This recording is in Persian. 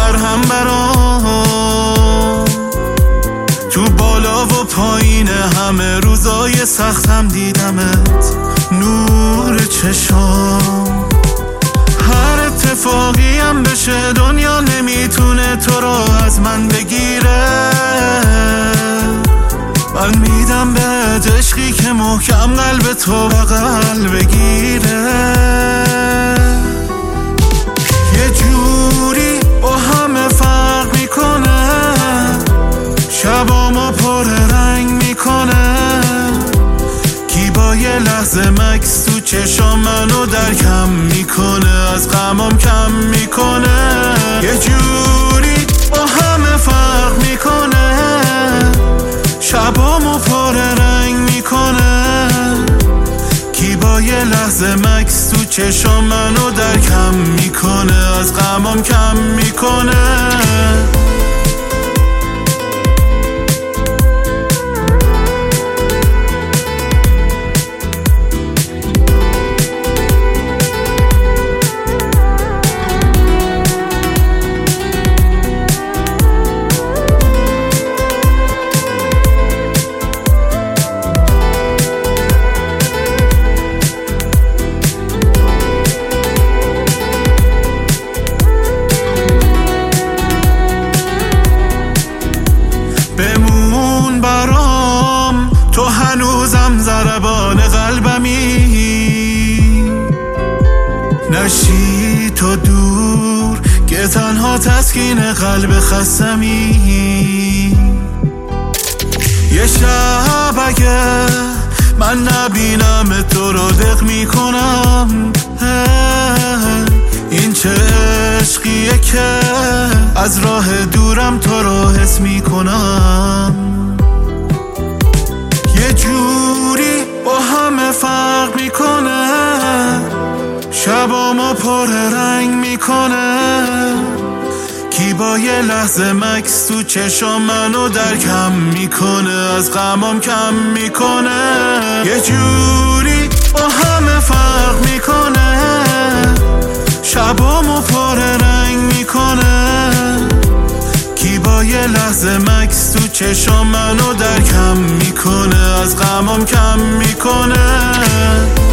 در هم برام. تو بالا و پایین همه روزای سختم دیدمت، نور چشام. هر اتفاقی هم بشه دنیا نمیتونه تو رو از من بگیره. من میدم به عشقی که محکم قلب تو بغل بگیره. یه جوری با همه فرق میکنه، شبامو پر رنگ میکنه. کی با یه لحظه مکس تو چشام منو درکم میکنه، از غمام کم میکنه. یه جوری با همه فرق میکنه، شبامو پر رنگ میکنه. کی با یه لحظه مکس تو چشام منو درکم میکنه، از غمام کم میکنه. بمون برام، تو هنوزم ضربان قلبمی. نشی تو دور که تنها تسکین قلب خستمی. یه شب اگه من نبینم تو رو دق میکنم. این چه عشقیه که از راه دورم تو رو حس میکنم. یه جوری با همه فرق میکنه، شبامو پر رنگ میکنه. کی با یه لحظه مکس تو چشام منو درکم میکنه، از غمام کم میکنه. یه جوری با همه فرق میکنه، شبامو پر رنگ میکنه. کی با یه لحظه مکس تو چشام منو درکم میکنه، از غمام کم میکنه.